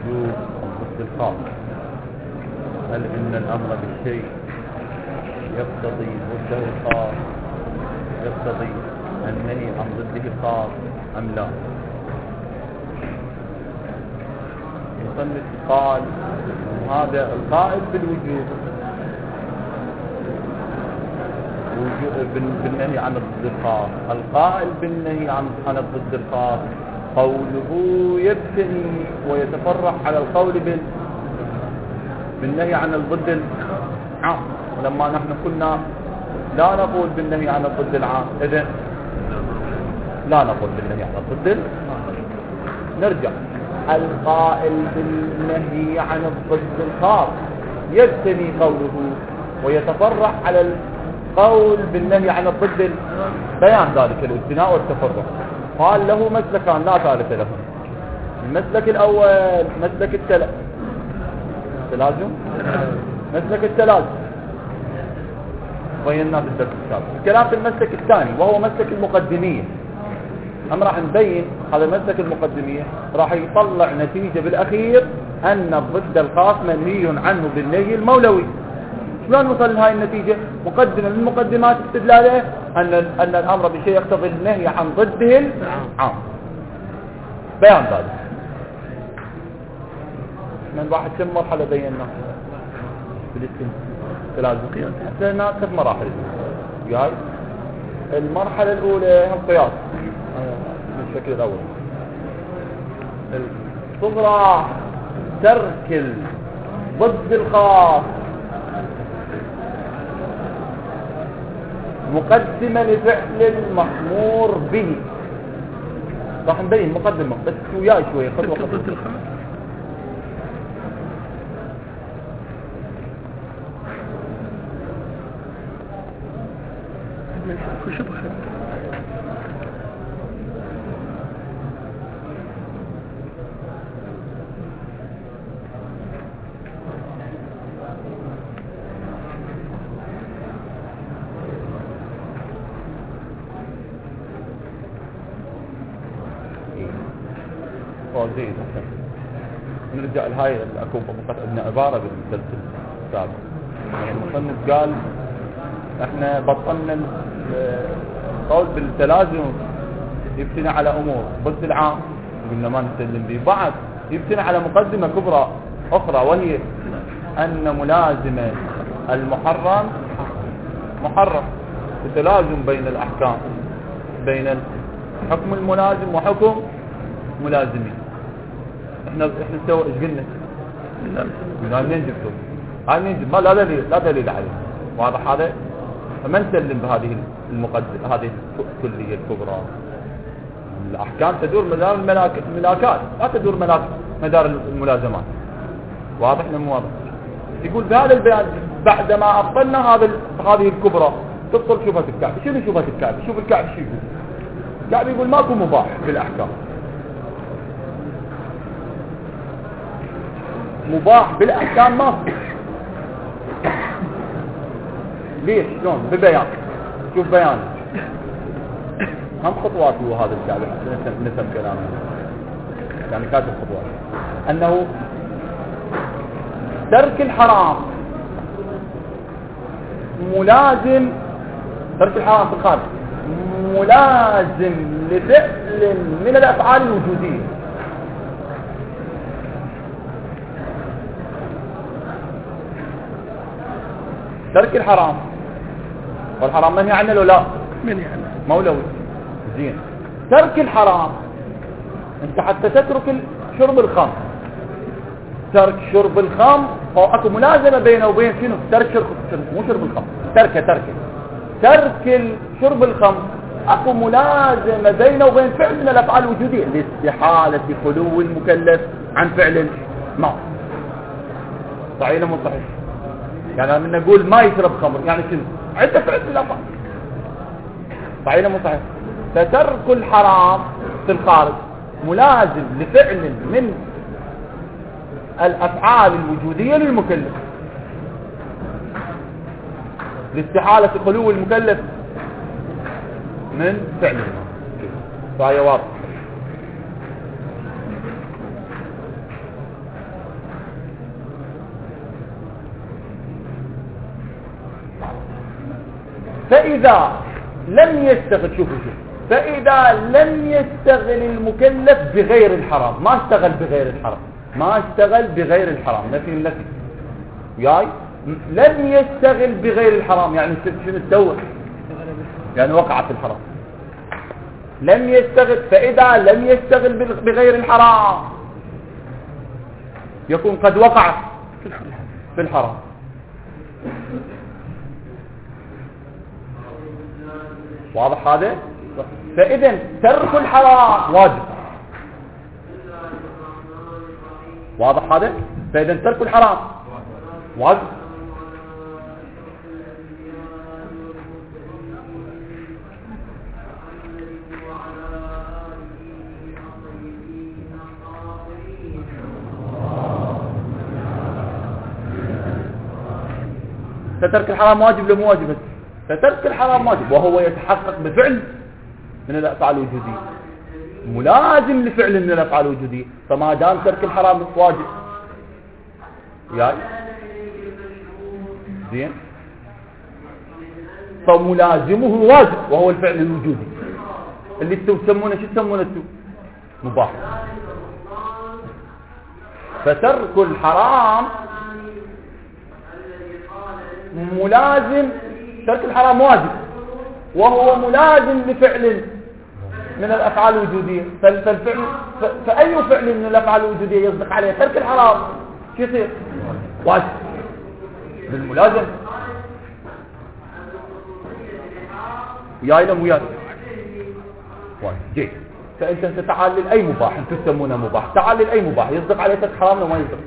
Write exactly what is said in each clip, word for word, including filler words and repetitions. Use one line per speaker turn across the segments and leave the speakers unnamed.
الوجوب ضد الخاص. هل إن الأمر بالشيء يقتضي ضده الخاص، يقتضي النهي عن ضده الخاص أم لا؟ المصنف قال هذا القائل بالوجوب بالنهي عن الضد الخاص، القائل بالنهي عن عن الضد الخاص قوله يبتني ويتفرع على القول بال بالنهي عن الضد العام. ولما نحن كنا لا نقول بالنهي عن الضد العام، إذن لا نقول بالنهي عن الضد العام. نرجع، القائل بالنهي عن الضد الخاص يبتني قوله ويتفرع على القول بالنهي عن الضد بيان ذلك الابتناء والتفرع. قال له مسلكان لا ثالث له. المسلك الأول مسلك التل... التلازم، مسلك التلازم بيناه في الدرس السابق. الكلام في المسلك الثاني وهو مسلك المقدمية. أم راح نبين هذا المسلك المقدمية راح يطلع نتيجة بالأخير أن الضد الخاص منهي عنه بالنهي المولوي. شلون نوصل لهاي النتيجة؟ مقدمة من مقدمات استدلاله أن أن الأمر بشيء يقتضي النهي عن ضده العام. بيان ذلك من واحد كم مرحلة بيناها بالاستدلال؟ لنا ثلاث مراحل. جاي المرحلة الأولى القياس بالشكل الأول، الصغرى ترك الضد الخاص مقدمة لفعل المأمور به. راح نبين مقدمة بس وياي شوية خطوة خطوة. زين نرجع لهاي اكو فقط عندنا عباره بالدرس السابق. يعني المصنف قال احنا بطلنا القول بالتلازم يبتني على امور ضد العام قلنا ما نستلم به، بعد يبتني على مقدمه كبرى اخرى وهي ان ملازمه المحرم محرم، التلازم بين الاحكام بين حكم الملازم وحكم ملازمين. احنا احنا نسوي ايش قلنا؟ قلنا منين جبتوا؟ هاي منين جبتوا؟ ما لا دليل لا دليل عليه. واضح هذا؟ فما نسلم بهذه المقدمه هذه الكليه الكبرى. الاحكام تدور مدار الملاكات لا تدور ملاك مدار الملازمات. واضح ولا مو واضح؟ يقول بهذا البيان بعدما ابطلنا هذا هذه الكبرى تبطل شبهه الكعب. شنو شبهه الكعب؟ شوف الكعب شو يقول. الكعب يقول ماكو مباح بالاحكام. مباح بالاحكام ما في. ليش؟ شلون؟ ببيان. شوف بيان هم خطوات هو هذا الكعب نسب كلامه يعني كاتب خطوات انه ترك الحرام ملازم، ترك الحرام في الخارج ملازم لفعل من الافعال الوجوديه. ترك الحرام والحرام منهي عنه لو لا منهي عنه مولوي. زين ترك الحرام انت حتى تترك شرب الخمر، ترك شرب الخمر هو اكو ملازمه بينه وبين شنو؟ ترك شرب مو شرب الخمر، تركه تركه ترك شرب الخمر اكو ملازمه بينه وبين فعل من الافعال الوجوديه لاستحاله خلو المكلف عن فعل ما. صحيح ولا مو صحيح؟ يعني من نقول ما يشرب خمر يعني شنو؟ عنده فعل من الافعال. صحيح ولا مو صحيح؟ فترك الحرام في الخارج ملازم لفعل من الافعال الوجوديه للمكلف لاستحاله خلو المكلف من فعله. فهي واضحه. فإذا لم يستغل، شوفوا شوفوا فإذا لم يستغل المكلف بغير الحرام، ما اشتغل بغير الحرام، ما اشتغل بغير الحرام، نفي نفي وياي، لم يستغل بغير الحرام يعني شنو تسوي؟ يعني وقع في الحرام. لم يستغل، فإذا لم يستغل بغير الحرام يكون قد وقع في الحرام. واضح هذا؟ فإذا ترك الحرام واجب. واضح هذا؟ فإذا ترك الحرام واجب. فترك الحرام واجب لو مو واجب؟ فترك الحرام واجب، وهو يتحقق بفعل من الأفعال الوجودية، ملازم لفعل من الأفعال الوجودية. فما دام ترك الحرام واجب يعني زين، فملازمه واجب وهو الفعل الوجودي اللي تسمونه شو تسمونه انتم؟ مباح. فترك الحرام ملازم، ترك الحرام واجب وهو ملازم لفعل من الأفعال الوجودية. فالفعل فأي فعل من الأفعال الوجودية يصدق عليه ترك الحرام شو يصير؟ واجب بالملازم. وياي لم وياي واجب جيد. فأنت تتعلل أي مباح، أنت تسمونه مباح، تعلل أي مباح يصدق عليه ترك حرام لو ما يصدق؟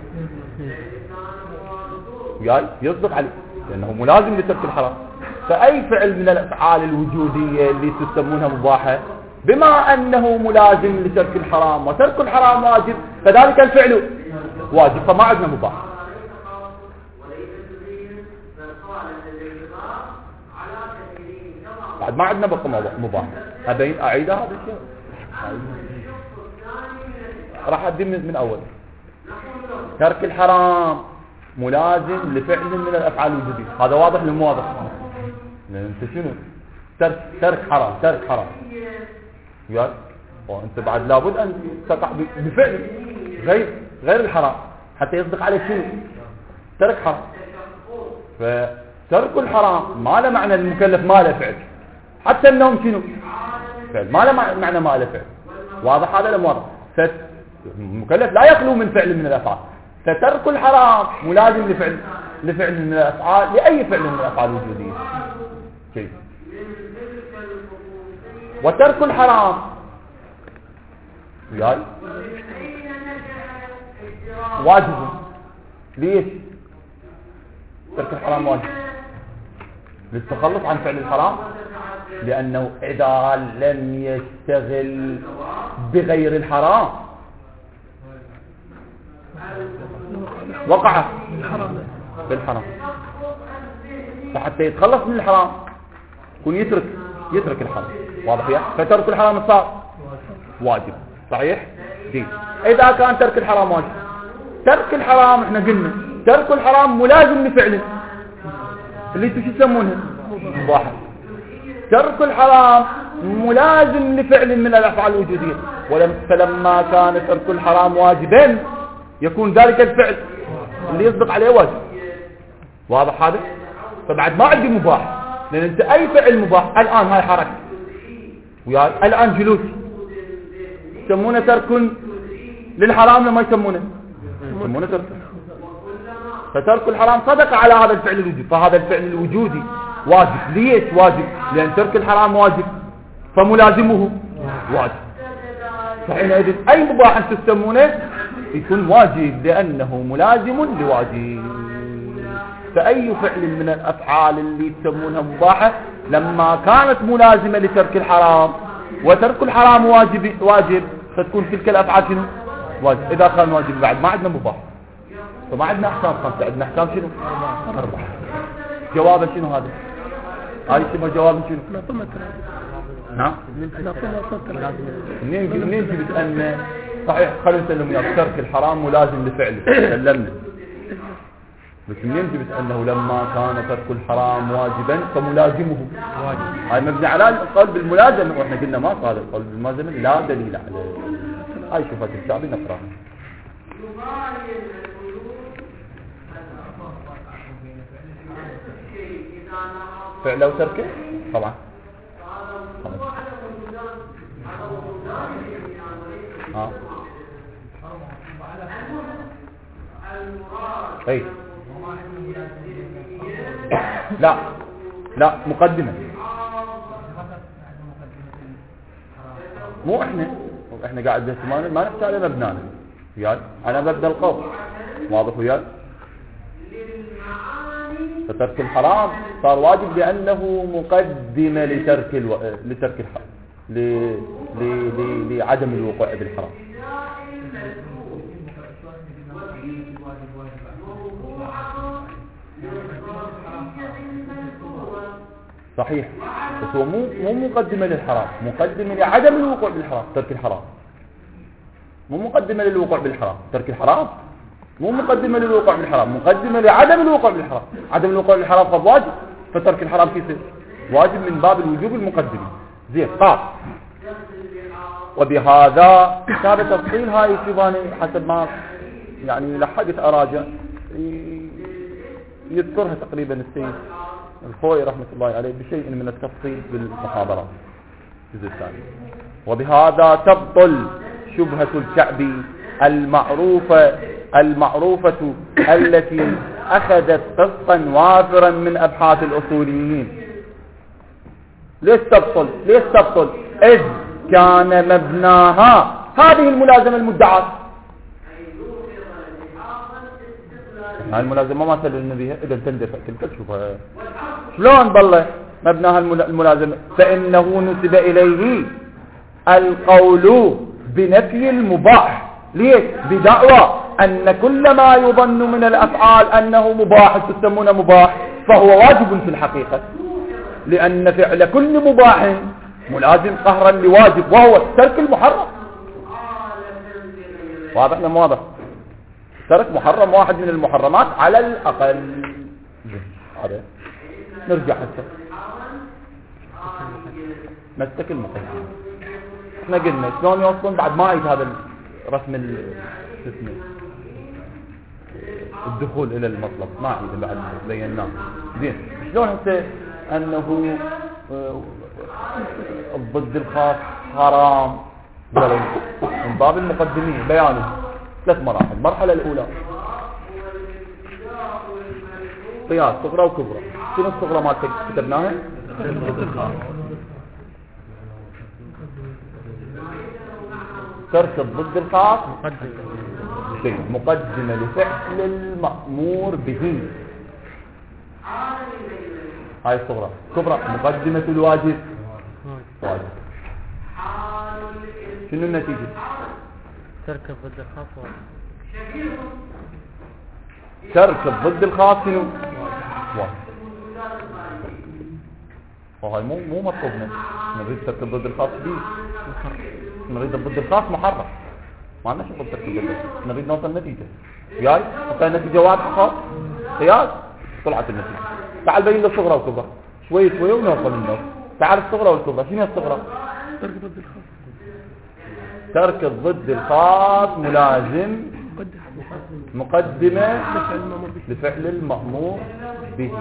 وياي يصدق عليه لأنه ملازم لترك الحرام. فأي فعل من الأفعال الوجودية اللي تسمونها مباحة بما أنه ملازم لترك الحرام وترك الحرام واجب فذلك الفعل واجب، فما عندنا مباح. بعد ما عندنا بقى مباح. أبين أعيد هذا الشيء، راح أدي من أول. ترك الحرام ملازم لفعل من الأفعال الوجودية، هذا واضح للمو واضح؟ لأن أنت شنو؟ ترك ترك حرام، ترك حرام يا وأنت بعد لابد أن تقع بفعل غير غير الحرام حتى يصدق عليه شنو؟ ترك حرام. فترك الحرام ما له معنى المكلف ما له فعل، حتى النوم شنو؟ فعل، ما له معنى ما له فعل. واضح هذا ولا واضح؟ فالمكلف لا يخلو من فعل من الأفعال. فترك الحرام ملازم لفعل لفعل من الأفعال، لأي فعل من الأفعال الوجودية. شيء. وترك الحرام وياي واجب. ليش ترك الحرام واجب؟ للتخلص عن فعل الحرام، لأنه إذا لم يشتغل بغير الحرام وقع في الحرام. فحتى يتخلص من الحرام يكون يترك يترك الحرام. واضح يا؟ فترك الحرام صار واجب. صحيح؟ دي. إذا كان ترك الحرام واجب، ترك الحرام احنا قلنا ترك الحرام ملازم لفعله اللي انتم شو تسمونه؟ مباح. ترك الحرام ملازم لفعل من الأفعال الوجودية، ولم فلما كان ترك الحرام واجبا يكون ذلك الفعل اللي يصدق عليه واجب. واضح هذا؟ فبعد ما عندي مباح، لأن انت أي فعل مباح الآن هاي حركة وياي الآن جلوس يسمونه ترك للحرام لما يسمونه يسمونه ترك. فترك الحرام صدق على هذا الفعل الوجودي، فهذا الفعل الوجودي واجب. ليش واجب؟ لأن ترك الحرام واجب فملازمه واجب. فحينئذ أي مباح أن تسمونه يكون واجب لأنه ملازم لواجب. فأي فعل من الأفعال اللي تسمونها مباحة لما كانت ملازمة لترك الحرام وترك الحرام واجب واجب فتكون تلك الأفعال شنو؟ واجب. إذا كان واجب بعد ما عندنا مباح، فما عندنا أحكام خمسة، عندنا أحكام شنو؟ أربعة. جوابا شنو هذا؟ هاي اسمها جواب شنو؟ نعم؟ منين منين جبت أن صحيح؟ خلينا نسلم وياك ترك الحرام ملازم لفعله. سلمنا بس منين جبت أنه لما كان ترك الحرام واجبا فملازمه واجب؟ هاي مبني على القول بالملازمة، وإحنا قلنا ما قال القول بالملازمة لا دليل عليه. هاي شوفت الشعبي نقرأ. فعله وتركه طبعا. ها اي لا لا مقدمة، مو احنا احنا قاعد ما ما نحكي على مبنانا وياي، انا مبنى القول واضح وياي. فترك الحرام صار واجب لأنه مقدمة لترك الو... لترك الحرام ل... ل... ل... لعدم الوقوع بالحرام. صحيح، بس هو مو مو مقدمة للحرام، مقدمة لعدم الوقوع بالحرام. ترك الحرام مو مقدمة للوقوع بالحرام، ترك الحرام مو مقدمة للوقوع بالحرام، مقدمة لعدم الوقوع بالحرام. عدم الوقوع بالحرام قد واجب، فترك الحرام كيف واجب من باب الوجوب المقدمة. زين قال وبهذا كان تفصيل هاي الشبانة حسب ما يعني لحقت أراجع يذكرها تقريبا السيد الخوي رحمة الله عليه بشيء من التفصيل بالمحاضرات الجزء الثاني. وبهذا تبطل شبهة الكعبي المعروفة المعروفة التي أخذت قسطا وافرا من أبحاث الأصوليين. ليش تبطل؟ ليش تبطل؟ إذ كان مبناها هذه الملازمة المدعاة. هاي الملازمة ما سللنا بها إذا تندفع تلك شوفها شلون بالله مبناها الملازمة، فإنه نسب إليه القول بنفي المباح. ليش؟ بدعوى أن كل ما يظن من الأفعال أنه مباح تسمونه مباح فهو واجب في الحقيقة، لأن فعل كل مباح ملازم قهرا لواجب وهو ترك المحرم. واضح ولا مو واضح؟ ترك محرم واحد من المحرمات على الأقل. هذا نرجع هسه مسك المقدمة. احنا قلنا شلون يوصلون بعد ما يجي هذا رسم اسمه الدخول الى المطلب ما عيد بعد بيناه. زين شلون هسه انه الضد الخاص حرام من باب المقدمين بيانه ثلاث مراحل. المرحله الاولى قياس صغرى وكبرى. شنو الصغرى ما كتبناها؟ ترك الضد الخاص مقدمة لفعل المأمور به. هاي الصغرى. كبرى مقدمة الواجب واجب. شنو النتيجة؟
ترك الضد الخاص واجب.
ترك الضد الخاص شنو؟ واجب. وهاي مو مو مطلوبنا. نريد ترك الضد الخاص به نريد الضد الخاص محرم. ما لنا شغل ترك الضد، نريد نوصل نتيجة. وياي حتى النتيجة واضحة خاص قياس طلعت النتيجة. تعال بين الصغرى والكبرى شوي شوي ونوصل للنص. تعال الصغرى والكبرى. شنو الصغرى؟
ترك الضد الخاص.
ترك الضد الخاص ملازم مقدمة لفعل المأمور به.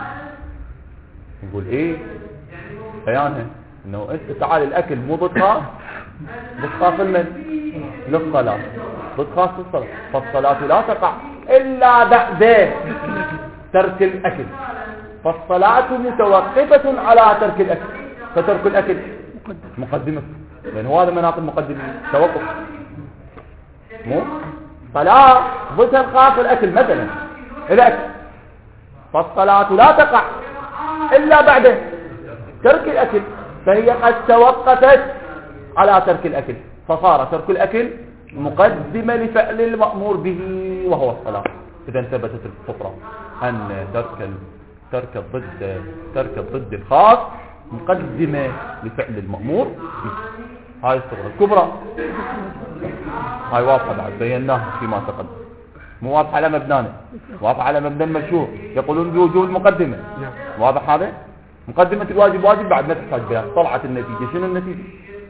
نقول ايه بيانها انه انت تعال الاكل مو ضد خاص، ضد خاص المن للصلاة، ضد خاص للصلاة، فالصلاة لا تقع الا بعد ترك الاكل، فالصلاة متوقفة على ترك الاكل، فترك الاكل مقدمة لان هذا مناط المقدمة توقف. مو صلاة ضد الخاص الاكل مثلا الاكل، فالصلاة لا تقع الا بعد ترك الاكل، فهي قد توقفت على ترك الأكل، فصار ترك الأكل مقدمة لفعل المأمور به وهو الصلاة. إذا ثبتت الفطرة أن ترك ترك الضد ترك الضد الخاص مقدمة لفعل المأمور به. هاي الصورة الكبرى، هاي واضحة بعد بيناها فيما تقدم. مو واضح على مبنانا، واضح على مبنى المشهور، يقولون بوجود مقدمة. واضح هذا؟ مقدمة الواجب واجب بعد ما تحتاج بها. طلعت النتيجة، شنو النتيجة؟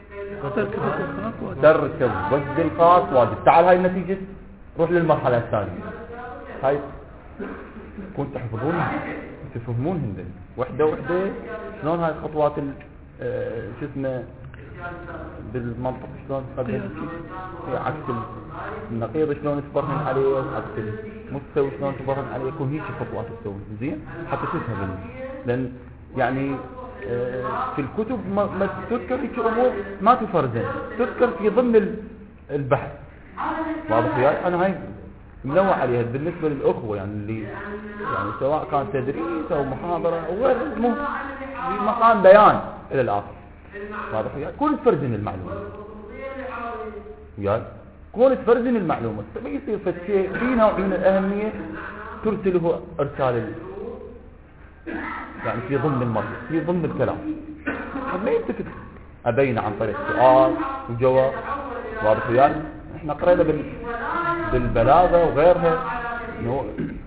ترك الضد الخاص واجب. تعال هاي النتيجة، روح للمرحلة الثانية. هاي كنت تحفظونها تفهمونهن ذي وحدة وحدة. شلون هاي الخطوات اه شو اسمه بالمنطق، شلون تقدم في عكس النقيض، شلون تبرهن عليه، وعكس المستوى شلون تبرهن عليه. يكون هيك خطوات تسوي زين حتى تفهم. لأن يعني اه في الكتب ما, ما تذكر هيك أمور ما تفرزن، تذكر في ضمن البحث. واضح وياي؟ أنا هاي منوع عليها بالنسبة للأخوة يعني اللي يعني سواء كان تدريس أو محاضرة أو غير، مو في مقام بيان إلى الآخر. واضح وياي؟ كون تفرزن المعلومة وياي، كون تفرزن المعلومة يصير في شيء في نوع من الأهمية ترسله إرسال يعني في ضمن المرة، في ضمن الكلام. ما يلتفت أبين عن طريق سؤال وجواب. واضح وياي؟ احنا قرينا بال بالبلاغة وغيرها انه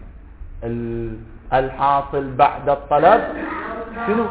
الحاصل بعد الطلب شنو؟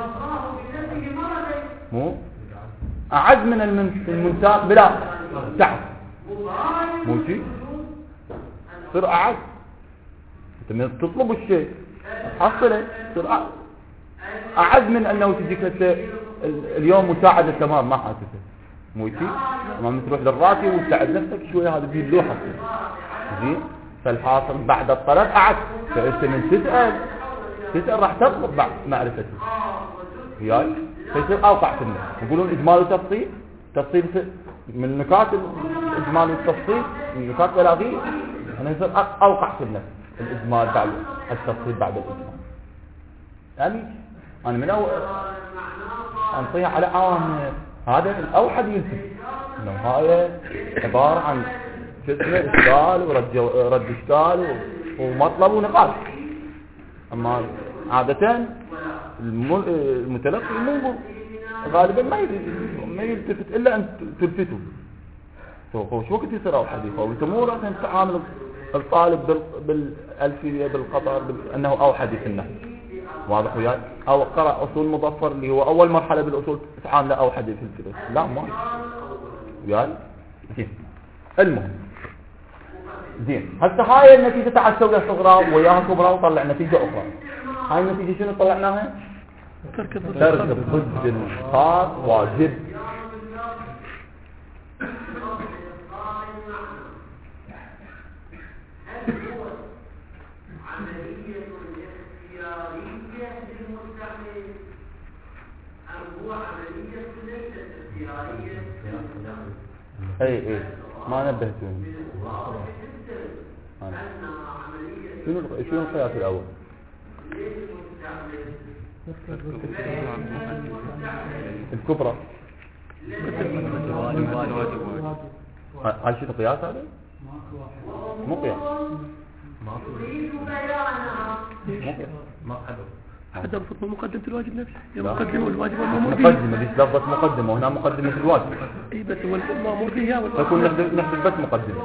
مو أعد من المنساق بلا تعب، مو شيء صير أعد. انت من تطلب الشيء تحصله صير أعد من أنه تجيك اليوم مساعدة تمام ما حاسسه، مو شيء. ما تروح للراتي وتساعد نفسك شوية، هذا فيه اللوحة زين. فالحاصل بعد الطلب أعد، فأنت من تسأل تسأل راح تطلب بعد معرفته وياي، فيصير أوقع في النفس. يقولون إجمال وتفصيل، تفصيل من نكات الإجمال والتفصيل من نكات بلاغية، أنا يصير أوقع في النفس الإجمال بعد التفصيل بعد الإجمال. يعني أنا من أول أنطيها على عام هذا الأوحد يلتفت إنه هاي عبارة عن شو اسمه إشكال ورد رد إشكال ومطلب ونقاش. أما عادة المتلقي مو غالبا ما ما يلتفت إلا أن تلفته. فشو وقت يصير أوحد يخوف؟ أنت مو راح تعامل الطالب بالألفية بالخطر أنه أوحد في النحو. واضح وياي؟ أو قرأ أصول مظفر اللي هو أول مرحلة بالأصول تعامله أوحد في الكلام. لا ما وياي. زين المهم زين هسه هاي النتيجة تعال سويها صغرى وياها كبرى وطلع نتيجة أخرى. هاي النتيجة شنو طلعناها؟ ترك ضد الخاص واجب. اي اي ما نبهتوني. شنو شنو القياس الاول؟ الكبرى. هل شنو قياس هذا؟ مو قياس. مو قياس.
حتى بفضل مقدمة الواجب نفسه، يا مقدمة الواجب والمأمور به.
مقدمة ليش لفظة مقدمة وهنا مقدمة الواجب؟
اي بس هو المأمور به ولا
تكون نحذف نحذف بس مقدمة.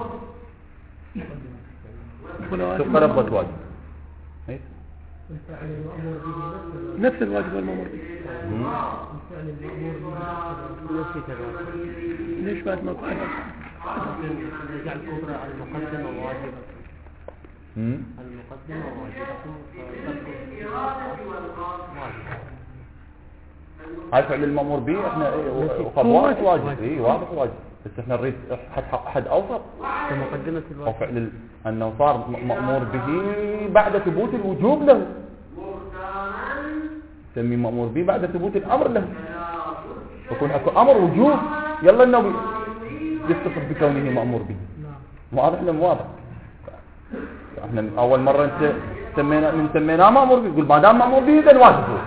تبقى لفظة واجب. اي
نفس الواجب والمأمور به. ليش بعد ما قال
نجعل الكبرى على المقدمة واجبة. المقدمة واجبة.
هاي فعل المأمور به احنا وخبوات واجب. اي واضح واجب، بس احنا نريد حد حد اوسط
في مقدمة الواجب.
وفعل انه صار مأمور به بعد ثبوت الوجوب له، سمي مأمور به بعد ثبوت الامر له. يكون اكو امر وجوب يلا انه يتصف بكونه مأمور به. واضح ولا مو واضح؟ احنا اول مرة انت سمينا من سميناه مأمور به، يقول ما دام مأمور به اذا واجب هو.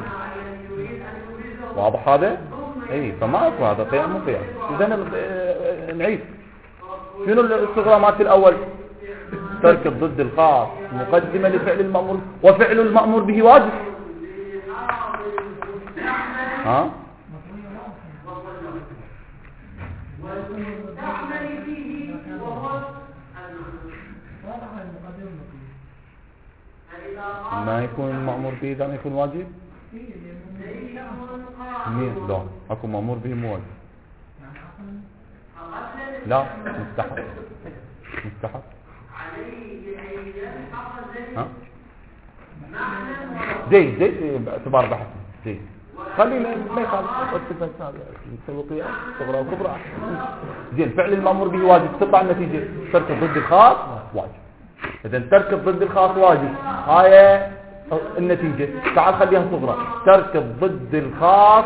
واضح هذا؟ اي فما اكو هذا قيام مو قيام. اذا نعيد شنو الصغرى مالت الاول؟ ترك الضد الخاص، مقدمة لفعل المأمور، وفعل المأمور به واجب. ها؟ ما يكون مأمور به إذا ما يكون واجب. مين؟ لا أكو مأمور به مو واجب. لا مستحب. مستحب. ها؟ زين زين باعتبار بحث زين. خلينا ما يخالف اتفق هذا نسوي قياس صغرى وكبرى. زين فعل المأمور به واجب تطلع النتيجة ترك ضد الخاص واجب. إذا ترك ضد الخاص واجب هاي النتيجة. تعال خليها صغرى. ترك ضد الخاص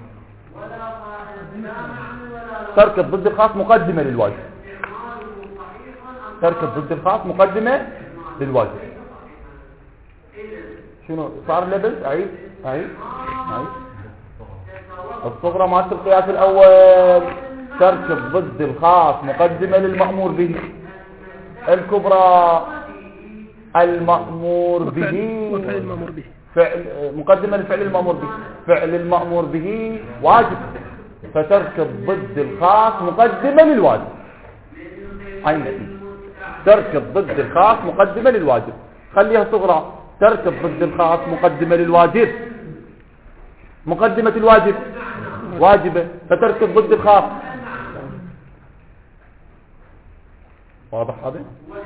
ترك ضد الخاص مقدمة للواجب. ترك ضد الخاص مقدمة للواجب. شنو صار لبس؟ عيد عيد عيد. الصغرى مالت القياس الأول ترك ضد الخاص مقدمة للمأمور به. الكبرى المأمور به
وفعل المأمور به
فعل مقدمة لفعل المأمور به. فعل المأمور به واجب فترك ضد الخاص مقدمة للواجب. هاي النتيجة. ترك ضد الخاص مقدمة للواجب. خليها صغرى. ترك ضد الخاص مقدمة للواجب. مقدمة الواجب واجبة فترك ضد الخاص. واضح هذا؟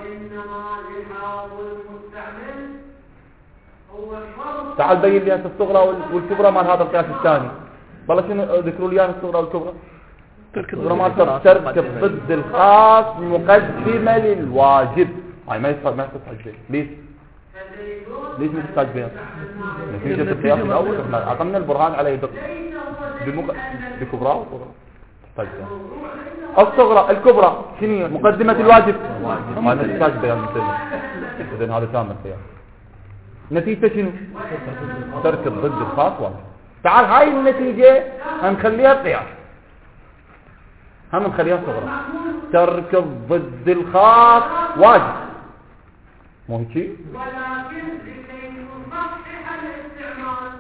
تعال بين لي الصغرى والكبرى مال هذا القياس الثاني. والله شنو ذكروا لي الصغرى والكبرى؟ الصغرى مال ترك ضد الخاص مقدمة للواجب. هاي ما يصح ما يصح زين. ليش؟ ليش ما تحتاج بها؟ نتيجة القياس الأول احنا عطمنا البرهان على يدق بمق... بكبرى وصغرى تحتاج بها. الصغرى الكبرى شنو مقدمة الواجب؟ ما تحتاج بها مثلا. إذن هذا تام القياس. نتيجة شنو؟ ترك ضد الخاص واجب. تعال هاي النتيجة هنخليها قياس. هم نخليها صغرى. ترك ضد الخاص واجب. مو هيك؟ ولكن لكي نصحح الاستعمال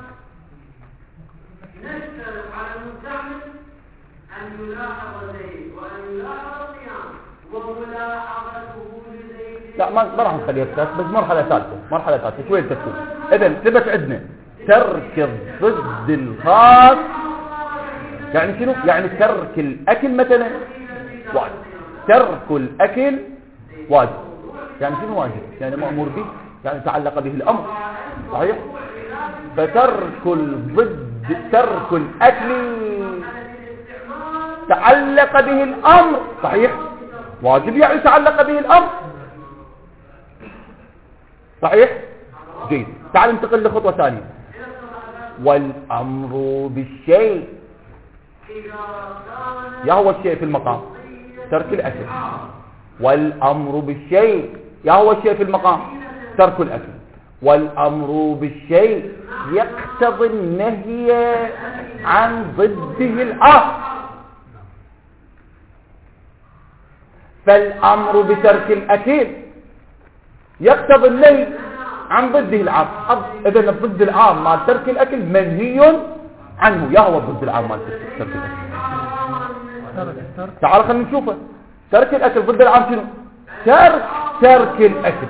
نشترط على المستعمل أن يلاحظ زيد وأن يلاحظ القيام وملاحظته لزيد. لا ما راح نخليها قياس بس مرحلة ثالثة. مرحلة ثالثة شوية تفصيل. إذن ثبت عندنا ترك ضد الخاص يعني شنو؟ يعني ترك الأكل مثلا واجب. ترك الأكل واجب. يعني شنو واجب؟ يعني مأمور به يعني تعلق به الأمر. صحيح؟ فترك الضد ترك الأكل تعلق به الأمر. صحيح؟ واجب يعني تعلق به الأمر. صحيح؟ جيد. تعال ننتقل لخطوة ثانية. والأمر بالشيء يا هو الشيء في المقام ترك الأكل. والأمر بالشيء يا هو الشيء في المقام ترك الأكل. والأمر بالشيء يقتضي النهي عن ضده الأمر. فالأمر بترك الأكل يقتضي النهي عن ضده العام. إذن الضد العام مال ترك الأكل منهي عنه. يا هو الضد العام مال ترك الأكل؟ تعال خلينا نشوفه. ترك الأكل ضد العام شنو؟ ترك ترك الأكل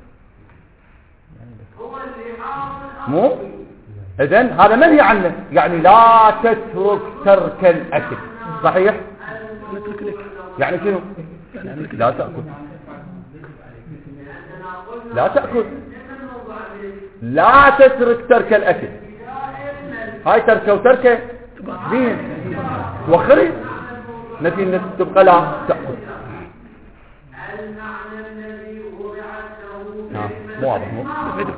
مو؟ إذن هذا منهي عنه يعني لا تترك ترك الأكل. صحيح؟ يعني شنو؟ لا تأكل لا تأكل لا تترك ترك الأكل. هاي تركه وتركه دين توخري نفي النفس تبقى لا تأكل. نعم مو واضح مو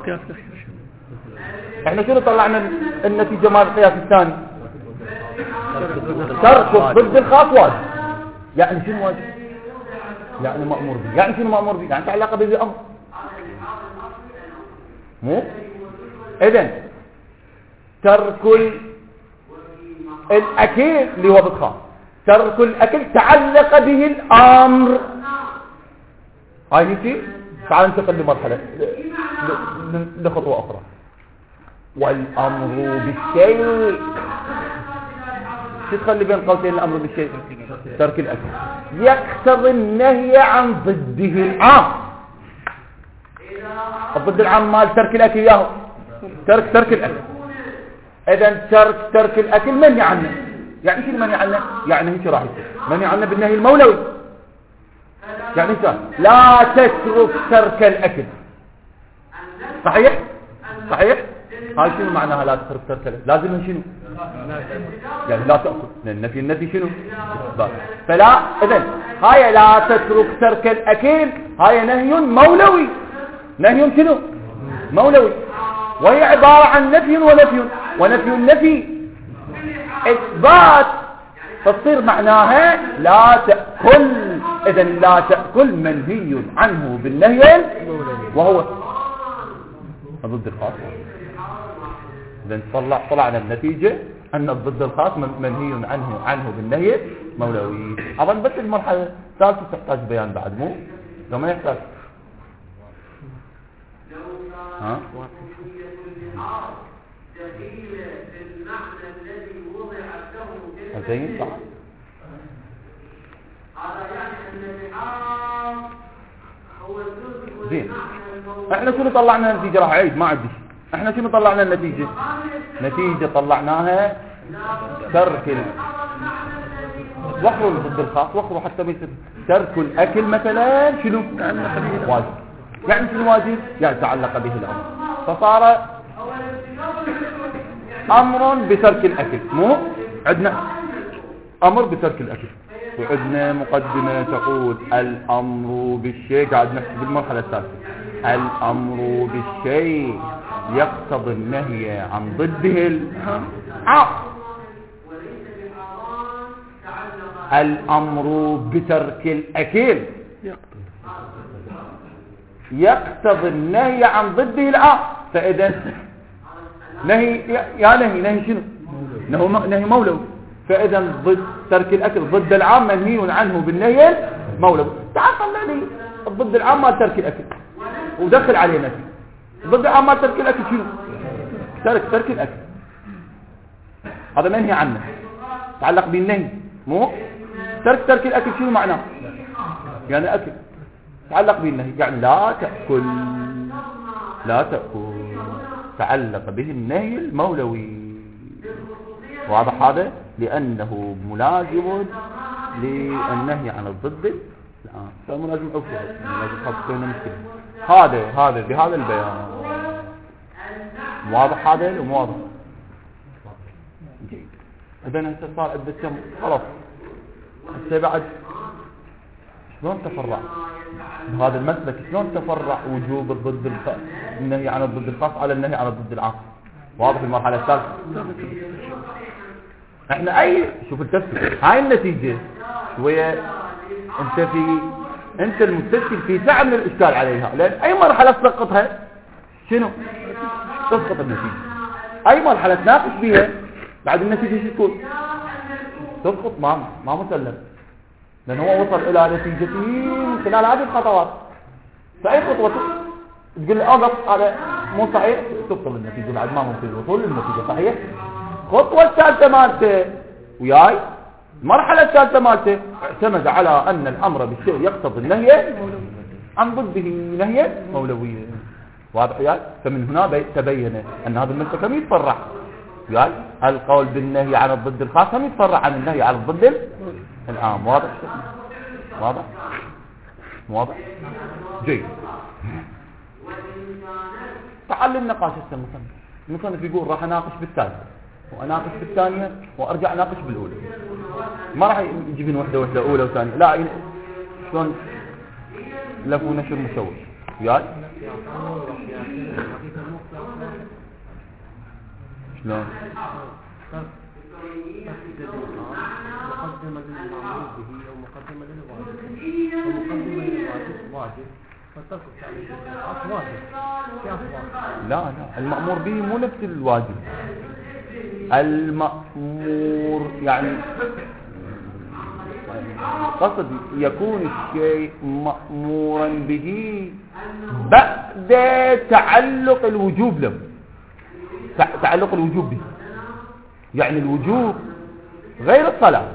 احنا شنو طلعنا النتيجة مال القياس الثاني؟ ترك ضد الخاص واجب. يعني شنو واجب؟ يعني مأمور به. يعني شنو مأمور به؟ يعني تعلق به الأمر مو؟ إذن ترك الأكل اللي هو بالخاص ترك الأكل تعلق به الأمر. هاي هيك. تعال ننتقل لمرحلة لخطوة أخرى. والأمر بالشيء شو تخلي بين قوسين الأمر بالشيء؟ ترك الأكل يقتضي النهي عن ضده الأمر. الضد العام مال ترك الأكل ياهو ترك ترك الأكل. إذا ترك ترك الأكل منهي عنه. يعني شو المنهي عنه؟ يعني هيك راح يصير منهي عنه بالنهي المولوي. يعني شو؟ لا تترك ترك الأكل. صحيح؟ صحيح؟ هاي شنو معناها لا تترك ترك الأكل؟ لازم شنو؟ يعني لا تأكل. النفي النفي شنو؟ فلا إذن هاي لا تترك ترك الأكل هاي نهي مولوي. نهي شنو؟ مولوي. وهي عبارة عن نفي ونفي ونفي النفي إثبات، فتصير معناها لا تأكل. إذن لا تأكل منهي عنه بالنهي وهو ضد الخاص. إذن طلع طلعنا النتيجة أن الضد الخاص منهي عنه عنه بالنهي مولوي. أظن بس المرحلة الثالثة تحتاج بيان بعد مو؟ لو ما يحتاج ها؟ زين صح. زين احنا شنو طلعنا النتيجة؟ راح اعيد ما عندي. احنا شنو طلعنا النتيجة؟ نتيجة طلعناها ترك ال... وخروا ضد الخاص وخروا حتى بيصير ترك الاكل مثلا شنو؟ واجب. يعني شنو واجب؟ يعني تعلق به الامر، فصار امر بترك الاكل. مو عندنا امر بترك الاكل وعندنا مقدمة تقول الامر بالشيء. قاعد نحكي بالمرحلة الثالثة الامر بالشيء يقتضي النهي عن ضده العام. الامر بترك الاكل يقتضي النهي عن ضده العام. فاذا نهي يا نهي نهي شنو؟ نهي نهي مولوي. فاذا ضد ترك الاكل ضد العام منهي عنه بالنهي مولوي. تعال طلع لي الضد العام مال ترك الاكل ودخل عليه نفي. ضد العام مال ترك الاكل شنو؟ ترك ترك الاكل هذا منهي عنه تعلق بالنهي. مو ترك ترك الاكل شنو معناه؟ يعني اكل تعلق بالنهي يعني لا تأكل لا تأكل تعلق به النهي المولوي. واضح هذا؟ لأنه ملازم للنهي عن الضد العام. فملازم أوفر لازم خاص بيننا مشكلة. هذا هذا بهذا البيان واضح هذا ومو واضح؟ جيد. إذا هسه صار عندنا كم خلاص. هسه بعد شلون تفرع بهذا المسلك؟ شلون تفرع وجوب الضد الخاص النهي عن الضد الخاص على النهي عن الضد العام؟ واضح المرحلة الثالثة. احنا اي شوف التفسير هاي النتيجة شوية انت في انت المستشكل في سعة من الاشكال عليها. لان اي مرحلة تسقطها شنو؟ تسقط النتيجة. اي مرحلة تناقش بيها بعد النتيجة شو تكون؟ تسقط. ما ما مسلم. لان هو وصل الى نتيجته من خلال هذه الخطوات. فاي خطوة تقول لي اقف على مو صحيح تبطل النتيجة بعد ما ممكن الوصول للنتيجة صحيح. الخطوة الثالثة مالته وياي المرحلة الثالثة مالته اعتمد على ان الامر بالشيء يقتضي النهي عن ضده نهي مولوي. واضح وياي؟ فمن هنا تبين ان هذا المسلك هم يتفرع وياي القول بالنهي عن الضد الخاص هم يتفرع عن النهي عن الضد العام. واضح؟ واضح؟ واضح؟ جيد. تعال للنقاش هسه المصنف. المصنف يقول راح اناقش بالثالثة واناقش بالثانية وارجع اناقش بالاولى. ما راح يجيبين وحده وحده اولى وثانية لا ين... شلون لف ونشر مشوش وياي شلون
مقدمة للمعمول به او مقدمة للواجب ومقدمة للواجب واجب فترك تعليق الخاص واجب.
لا لا المأمور به مو نفس الواجب. المأمور يعني قصد يكون الشيء مأمورا به بعد تعلق الوجوب له. تعلق الوجوب به يعني الوجوب غير الصلاة.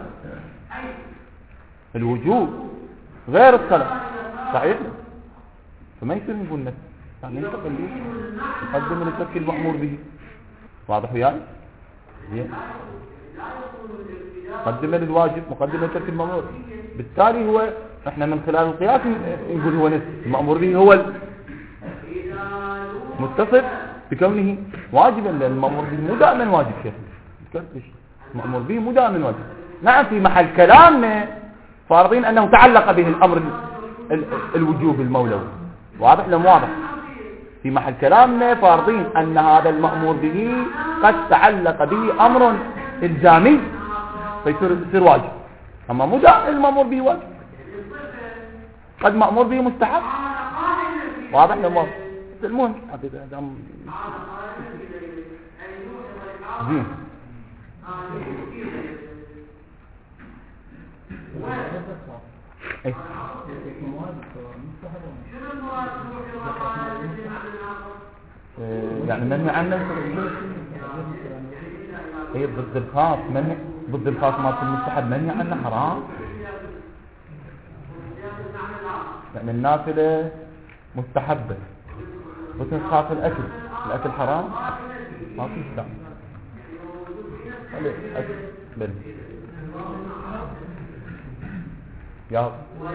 الوجوب غير الصلاة صحيح. فما يصير نقول لك يعني ينتقل ليش يقدم لترك المأمور به. واضح وياي؟ زين مقدمة للواجب مقدمة لترك المأمور، بالتالي هو احنا من خلال القياس نقول هو نفس المأمور به هو متصف بكونه واجبا، لأن المأمور به مو دائما واجب شيخ المأمور به مو دائما واجب. نعم في محل كلامنا فارضين أنه تعلق به الأمر ال ال الوجوب المولوي، واضح لم واضح؟ في محل كلامنا فارضين أن هذا المأمور به قد تعلق به أمر إلزامي فيصير يصير واجب، أما مو دائما المأمور به واجب، قد مأمور به مستحب، واضح لم واضح؟ المهم زين ايه يعني منهي عنه هي ضد الخاص، منهي ضد الخاص ما في المستحب منهي عنه حرام، لأن النافلة مستحبة وتخاف الأكل، الأكل حرام ما في إسلام أكل بل يا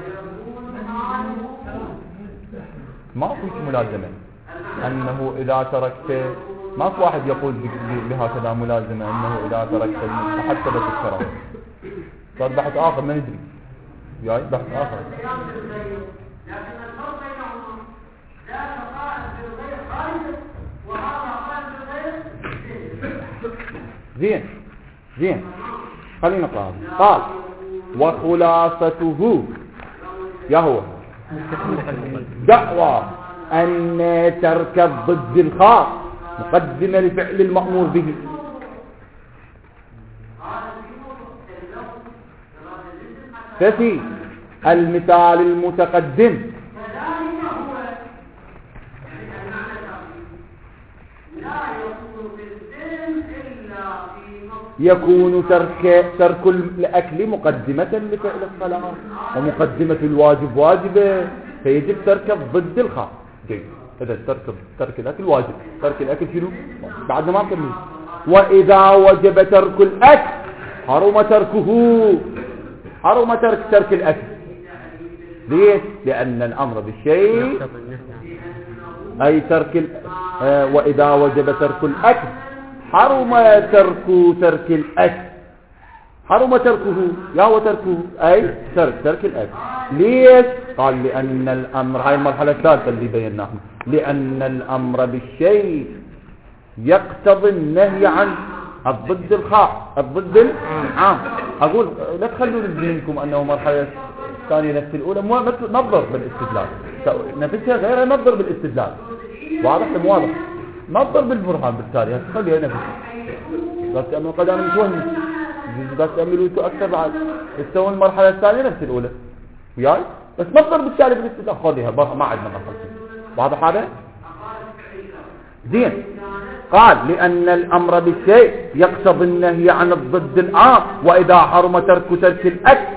ما في ملازمة أنه إذا تركت، ما في واحد يقول بهكذا ملازمة أنه إذا تركت المستحب ثبت الكرامة. صار بحث آخر ما ندري جاي بحث آخر. زين زين خلينا نقرأ. قال وخلاصته يهو دعوى أن ترك ضد الخاص مقدمة لفعل المأمور به، ففي المثال المتقدم يكون ترك ترك الأكل مقدمة لفعل الصلاة، ومقدمة الواجب واجبة فيجب ترك ضد الخاص. جيد، هذا ترك ترك الأكل واجب، ترك الأكل شنو؟ بعد ما كمل. وإذا وجب ترك الأكل حرم تركه، حرم ترك ترك الأكل. ليش؟ لأن الأمر بالشيء أي ترك ال... آه وإذا وجب ترك الأكل حرم ترك ترك الأكل، حرم تركه يا هو تركه أي ترك ترك الأكل. ليش؟ قال لأن الأمر، هاي المرحلة الثالثة اللي بيناها، لأن الأمر بالشيء يقتضي النهي عن الضد الخاص الضد العام. أقول لا تخلوا لذهنكم أنه مرحلة ثانية نفس الأولى، مو نظر بالاستدلال نفسها غير نظر بالاستدلال، واضح لم واضح؟ نظر بالبرهان، بالتالي هتخليها نفسها بس تعملوا قد أنا متوهم بس تعملوا أكثر بعد تسوون المرحلة الثانية نفس الأولى وياي، بس نظر بالتالي بالاستدلال خذيها ما عندنا مرحلة. واضح هذا؟ زين. قال لأن الأمر بالشيء يقتضي النهي عن الضد العام، وإذا حرم ترك ترك الأكل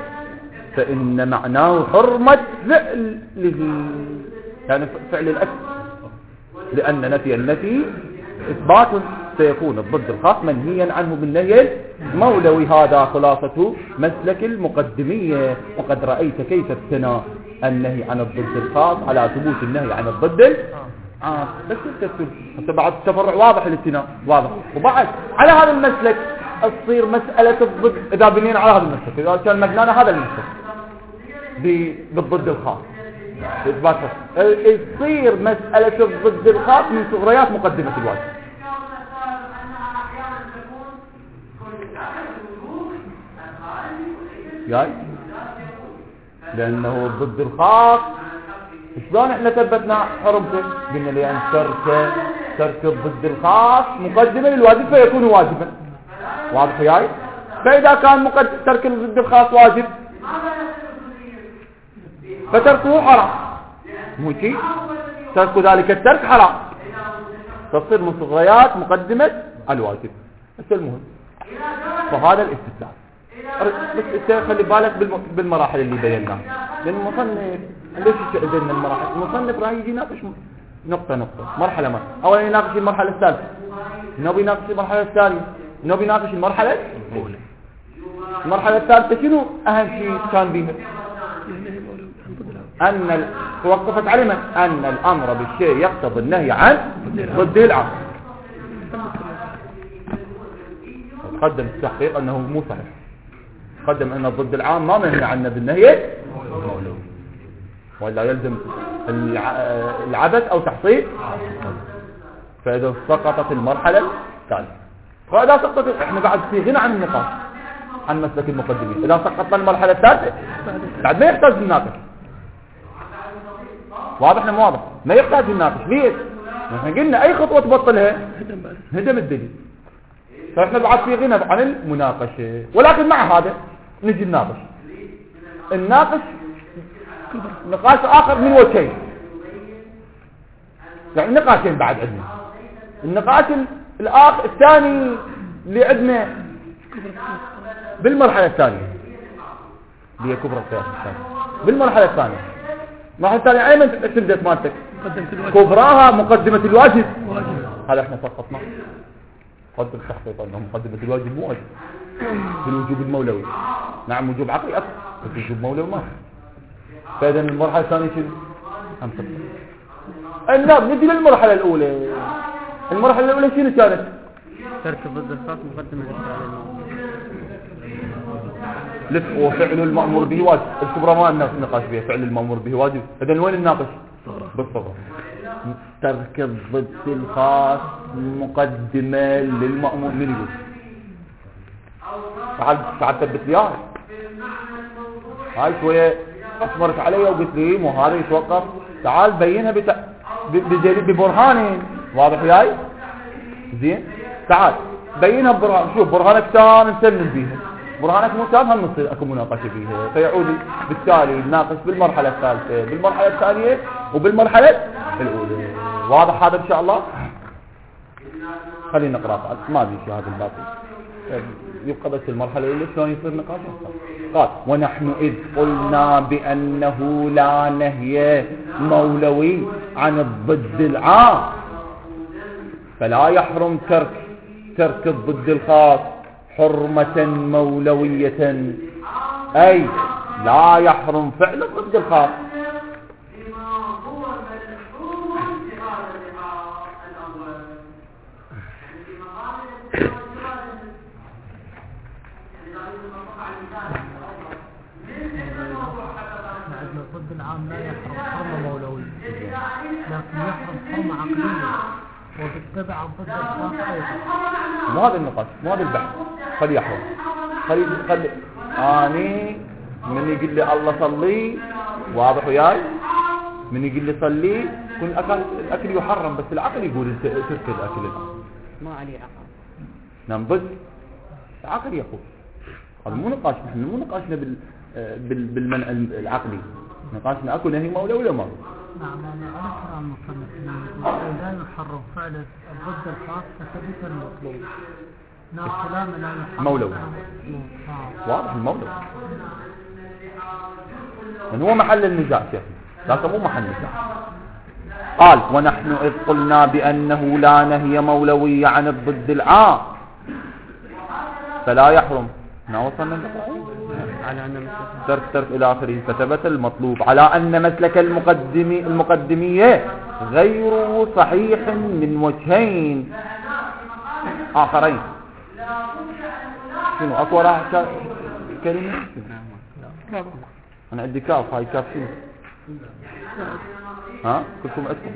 فإن معناه حرمة فعله، يعني فعل الأكل، لأن نفي النفي إثبات سيكون الضد الخاص منهيا عنه بالنهي المولوي. هذا خلاصة مسلك المقدمية. وقد رأيت كيف ابتنى النهي عن الضد الخاص على ثبوت النهي عن الضد العام. بس انت بعد التفرع واضح، الابتناء واضح. وبعد على هذا المسلك تصير مسألة الضد، إذا بنينا على هذا المسلك، إذا كان مبنانا هذا المسلك بالضد الخاص إثبات، تصير مسألة الضد الخاص من صغريات مقدمة الواجب. جاي؟ لأنه الضد الخاص شلون احنا ثبتنا حرمته؟ قلنا لأن ترك ترك الضد الخاص مقدمة للواجب فيكون واجبا. واضح وياي؟ فإذا كان مقدم ترك الضد الخاص واجب فتركه حرام، مو شيء ترك ذلك الترك حرام، تصير من صغريات مقدمة الواجب. بس المهم فهذا الاستثناء. بس خلي بالك بالمراحل اللي بيناها، لأن المصنف ليش يشعر بين المراحل؟ المصنف راح يجي يناقش نقطة نقطة مرحلة مرحلة. أولا يناقش المرحلة الثالثة، نبي يناقش المرحلة الثانية، نبي يناقش المرحلة الأولى. المرحلة الثالثة شنو أهم شيء كان بها؟ أن ال... توقفت على من؟ أن الأمر بالشيء يقتضي النهي عن ضده العام. قدم التحقيق أنه مو صحيح، قدم أن ضد العام ما منهي عنه بالنهي ولا يلزم الع... العبث أو تحصيل. فإذا سقطت المرحلة الثالثة، فإذا سقطت احنا بعد في غنى عن النقاش عن مسلك المقدمين. إذا سقطنا المرحلة الثالثة بعد ما يحتاج الناقش. واضح ولا مو واضح؟ ما يحتاج الناقش. ليش؟ احنا قلنا أي خطوة تبطلها هدم الدليل. فاحنا بعد في غنى عن المناقشة. ولكن مع هذا نجي الناقش. الناقش نقاش آخر من وجهين، يعني نقاشين بعد عندنا. النقاش الآخر الثاني اللي عندنا بالمرحلة الثانية اللي هي كبرى القياس الثانية. بالمرحلة الثانية المرحلة الثانية أي من تبدأ مالتك؟ كبراها مقدمة الواجب. هذا احنا سقطنا. قدم تحقيق أنه مقدمة الواجب مو واجب في الوجوب المولوي. نعم وجوب عقلي أكثر بس وجوب مولوي ما. فإذا المرحلة الثانية شنو؟ هم سقط. الناب ندي للمرحلة الأولى. المرحلة الأولى شنو كانت؟
ترك ضد الخاص مقدمة
لف وفعل المأمور به واجب. الكبرى ما الناس نقاش بها فعل المأمور به واجب. إذن وين الناقش؟ بالصبر. ترك الضد الخاص مقدمة للمأمور من يقول تعال تعال ثبت لي هاي هاي شوية أصبرت علي وقلت لي مو هذا يتوقف. تعال بينها بت... ببرهان واضح ياي زين. تعال بينها ببرهان. شوف برهانك تام نسلم بيها، برهانك مو تام هم نصير اكو مناقشه بيها. فيعود بالتالي نناقش بالمرحله الثالثه بالمرحله الثانيه وبالمرحله الاولى. واضح هذا ان شاء الله؟ خلينا نقرا ما في شيء هذا الباقي يبقى بس المرحله الاولى شلون يصير نقاش. قال ونحن اذ قلنا بانه لا نهي مولوي عن الضد العام فلا يحرم ترك ترك الضد الخاص حرمة مولوية، أي لا يحرم فعل الضد الخاص.
الضد العام لا يحرم حرمة مولوية لكن يحرم حرمة عقلية وبالتبع الضد الخاص أيضا.
مو هذا النقاش مو هذا البحث. خلي يحرم خلي خلي اني من يقول لي الله صلي واضح وياي من يقول لي صلي كل الاكل الاكل يحرم بس العقل يقول ترك الاكل
ما عليه عقل.
نعم بس العقل يقول هذا مو نقاش. نحن مو نقاشنا بال بالمنع العقلي، نقاشنا اكو نهي مولوي ولا ما.
نعم انا اذكر عن المصنف لا يحرم فعل الضد الخاص كثبت المطلوب. نعم كلام لا يحرم
مولوي واضح المولوي من هو محل النزاع شيخ لكن مو محل النزاع. قال ونحن إذ قلنا بأنه لا نهي مولوي عن الضد العام فلا يحرم. ما وصلنا
على أن
ترك ترك إلى آخره فثبت المطلوب على أن مسلك المقدمي المقدمية غير صحيح من وجهين آخرين. شنو أكو وراء كلمة؟ أنا عندي كاف هاي كاف شنو؟ ها كلكم عندكم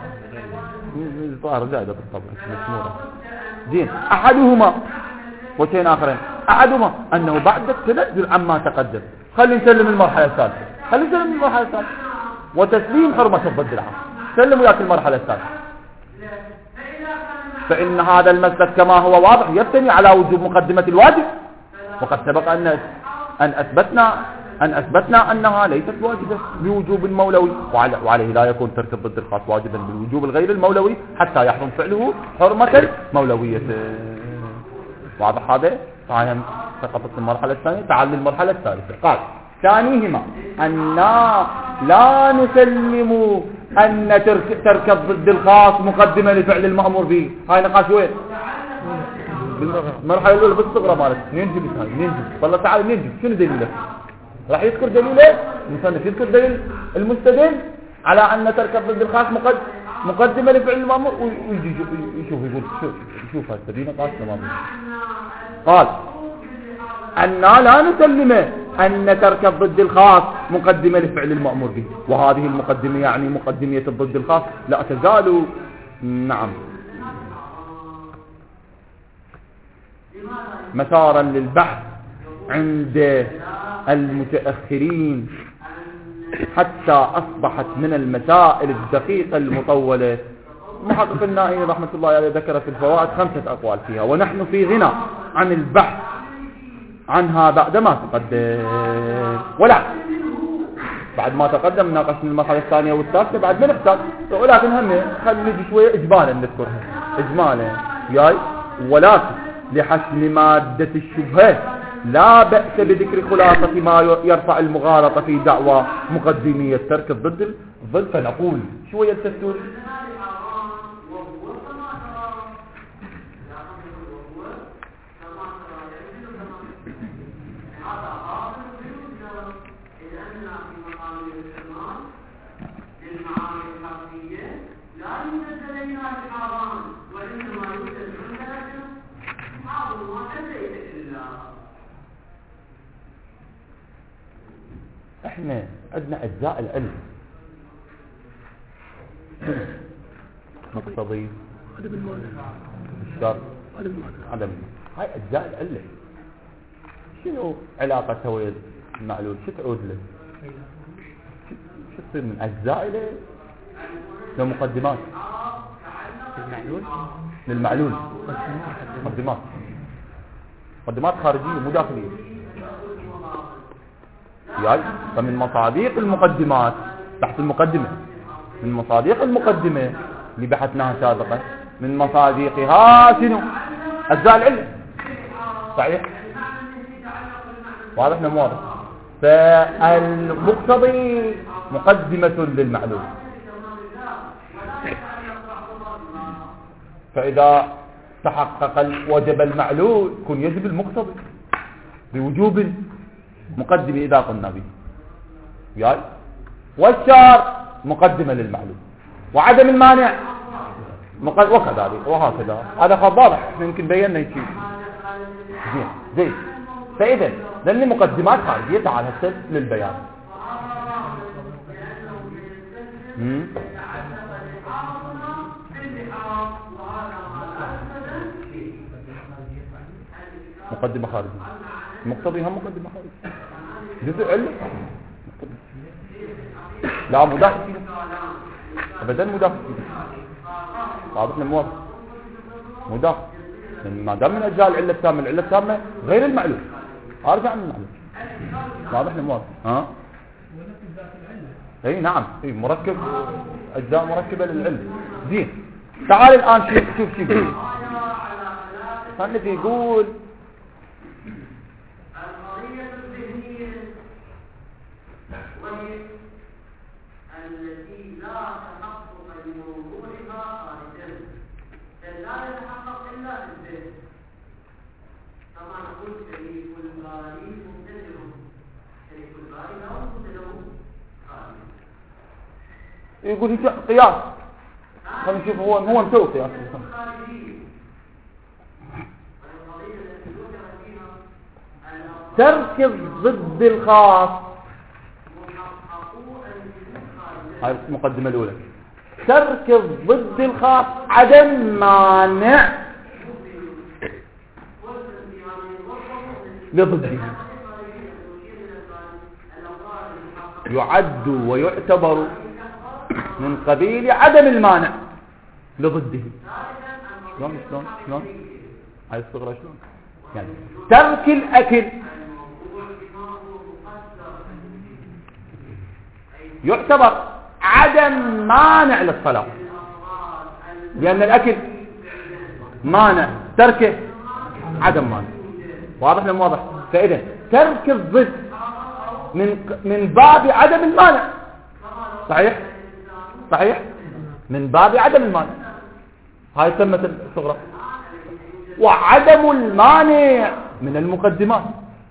ظاهر زائدة بالطبع مسمورة. زين أحدهما وجهين آخرين. أحدهما أنه بعد التنزل عما تقدم خلي نسلم المرحلة الثالثة خلي نسلم المرحلة الثالثة وتسليم حرمة الضد العام. سلموا لك المرحلة الثالثة. فإن هذا المسلك كما هو واضح يبتني على وجوب مقدمة الواجب وقد سبق أن أن أثبتنا أن أثبتنا أنها ليست واجبة بوجوب المولوي وعليه لا يكون ترك الضد الخاص واجبا بالوجوب الغير المولوي حتى يحرم فعله حرمة مولوية. واضح هذا؟ فهم سقطت المرحلة الثانية. تعال للمرحلة الثالثة. قال ثانيهما أننا لا نسلم أن ترك, ترك الضد الخاص مقدمة لفعل المأمور به. هاي نقاش وين؟ المرحلة الأولى بالصغرى مالت ننجب هاي ننجب والله تعالى ننجب. شنو دليله؟ راح يذكر دليله المصنف، يذكر دليل المستدل على أن ترك الضد الخاص مقد مقدمة لفعل المأمور ويجي يشوف يقول شوف شوف هذا دي نقاش تمام. قال أننا لا نسلم أن ترك الضد الخاص مقدمة لفعل المأمور به، وهذه المقدمة يعني مقدمية الضد الخاص لا تزال نعم مسارا للبحث عند المتأخرين حتى أصبحت من المسائل الدقيقة المطولة. محقق النائي رحمة الله عليه ذكر في الفوائد خمسة أقوال فيها، ونحن في غنى عن البحث عنها بعد ما تقدم. ولا بعد ما تقدم ناقشنا المرحلة الثانية والثالثة بعد ما نحتاج، ولكن هم خلينا نجي شوية إجمالا نذكرها إجمالا جاي. ولكن لحسم مادة الشبهة لا بأس بذكر خلاصة ما يرفع المغالطة في دعوى مقدمية ترك الضد الضد. فنقول شوية التسول احنا عندنا اجزاء العلم مقتضي
عدم المانع
الشرط
عدم المانع
عدم هاي اجزاء العلم. شنو علاقتها ويا المعلول؟ شو تعود له؟ شو تصير من اجزاء له لو مقدمات
المعلول
للمعلول؟ مقدمات مقدمات خارجية مو داخلية. يعني فمن مصادق المقدمات تحت المقدمة، من مصادق المقدمة اللي بحثناها سابقا من مصادقها شنو؟ أجزاء العلم. صحيح؟ واضح نمو واضح. فالمقتضي مقدمة للمعلوم، فإذا تحقق وجب المعلول يكون يجب المقتضي بوجوب مقدمة إذا قلنا به. يعني والشار مقدمة للمعلوم، وعدم المانع مقد... وكذلك وهكذا. هذا خط واضح يمكن بينا شيء زين زين. فإذا لأن مقدمات خارجية تعال هسه للبيان. مم. مقدمة خارجية المقتضي هم مقدمة خارجية جزء علم لا مداخل ابدا مداخل واضح نمو مداخل ما دام من اجزاء العله التامه العله التامه غير المعلوم ارجع عن المعلوم. واضح نمو ها اي نعم اي مركب اجزاء مركبه للعلم. زين تعال الان شوف شوف شوف يقول الذي يقول
التي لا تحقق لموضوعها خارجا فلا يتحقق الا بالذهن. كما نقول شريك الباري مبتدئ، شريك الباري لا مبتدئ خارجا.
يقول هيك قياس. خلينا نشوف هو هو مسوي قياس. ترك الضد الخاص هاي المقدمة الأولى. ترك الضد الخاص عدم مانع لضده، يعد ويعتبر من قبيل عدم المانع لضده. شلون شلون شلون هاي الصغرى شلون يعني ترك الأكل يعتبر عدم مانع للصلاة، لأن الأكل مانع، تركه عدم مانع. واضح لم واضح؟ فإذا ترك الضد من من باب عدم المانع. صحيح؟ صحيح؟ من باب عدم المانع، هاي تمت الصغرى. وعدم المانع من المقدمات.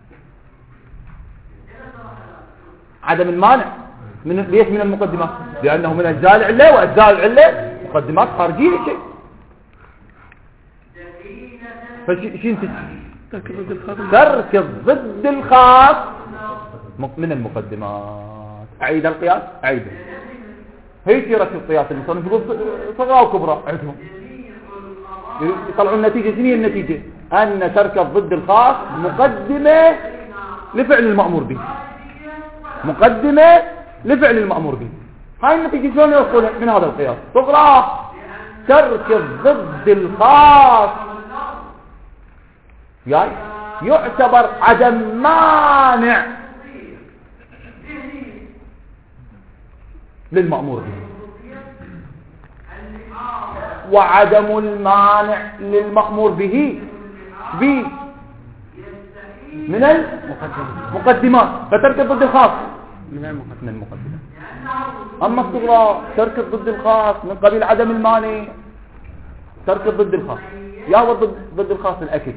عدم المانع من ليش من المقدمات؟ لأنه من أجزاء العلة، وأجزاء العلة مقدمات خارجية شيء. فشين
ترك الضد الخاص
ترك الضد الخاص من المقدمات. أعيد القياس، أعيده. هي سيرة القياس المصنف يقول صغرى وكبرى، عندهم يطلعوا النتيجة. شنو هي النتيجة؟ أن ترك الضد الخاص مقدمة لفعل المأمور به، مقدمة لفعل المأمور به. هاي النتيجة شلون يوصلها من هذا القياس؟ صغرى ترك الضد الخاص يعني يعتبر عدم مانع للمأمور به، وعدم المانع للمأمور به به من المقدمات. فترك الضد الخاص من المقدمات. أما الصغرى ترك الضد الخاص من قبيل عدم المانع. ترك الضد الخاص يا هو ضد الخاص الأكل.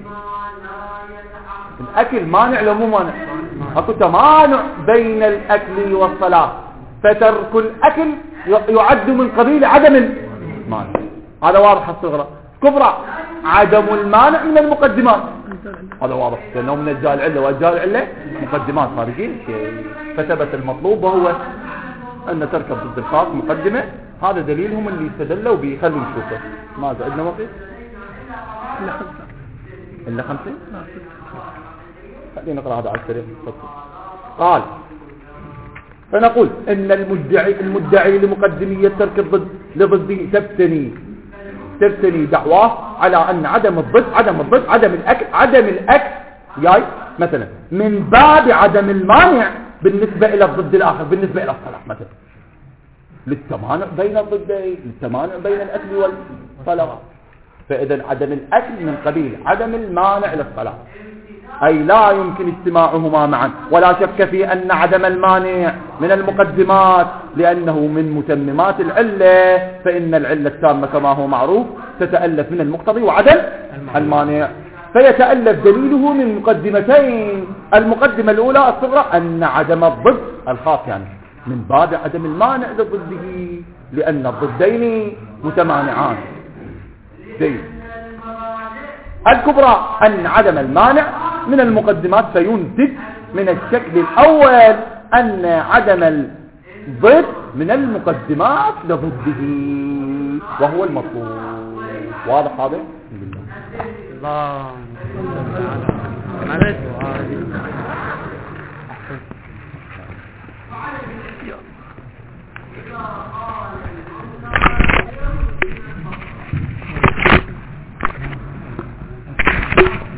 الأكل مانع لو مو مانع؟ أكو تمانع بين الأكل والصلاة، فترك الأكل يعد من قبيل عدم المانع. هذا واضح. الصغرى. كبرى عدم المانع من المقدمات، هذا واضح لأنه من أجزاء العلة، وأجزاء العلة مقدمات خارجية شيء. فثبت المطلوب وهو أن ترك الضد الخاص مقدمة. هذا دليلهم اللي استدلوا به. خلوا نشوفه. ماذا عندنا وقت؟
إلا خمسة
إلا خمسة. خلينا نقرأ هذا على السريع. قال فنقول إن المدعي المدعي لمقدمية ترك الضد لضده تبتني تبتني دعواه على أن عدم الضد عدم الضد عدم الأكل عدم الأكل جاي مثلا من باب عدم المانع بالنسبة إلى الضد الآخر، بالنسبة إلى الصلاة مثلا، للتمانع بين الضدين، للتمانع بين الأكل والصلاة. فإذا عدم الأكل من قبيل عدم المانع للصلاة، أي لا يمكن اجتماعهما معا. ولا شك في أن عدم المانع من المقدمات، لأنه من متممات العلة، فإن العلة التامة كما هو معروف تتألف من المقتضي وعدم المانع. فيتألف دليله من مقدمتين. المقدمة الأولى الصغرى أن عدم الضد الخاص يعني من باب عدم المانع لضده، لأن الضدين متمانعان. دين. الكبرى أن عدم المانع من المقدمات، فينتج من الشكل الأول أن عدم الضد من المقدمات لضده، وهو المطلوب. واضح هذا؟
الله معلش
Thank you.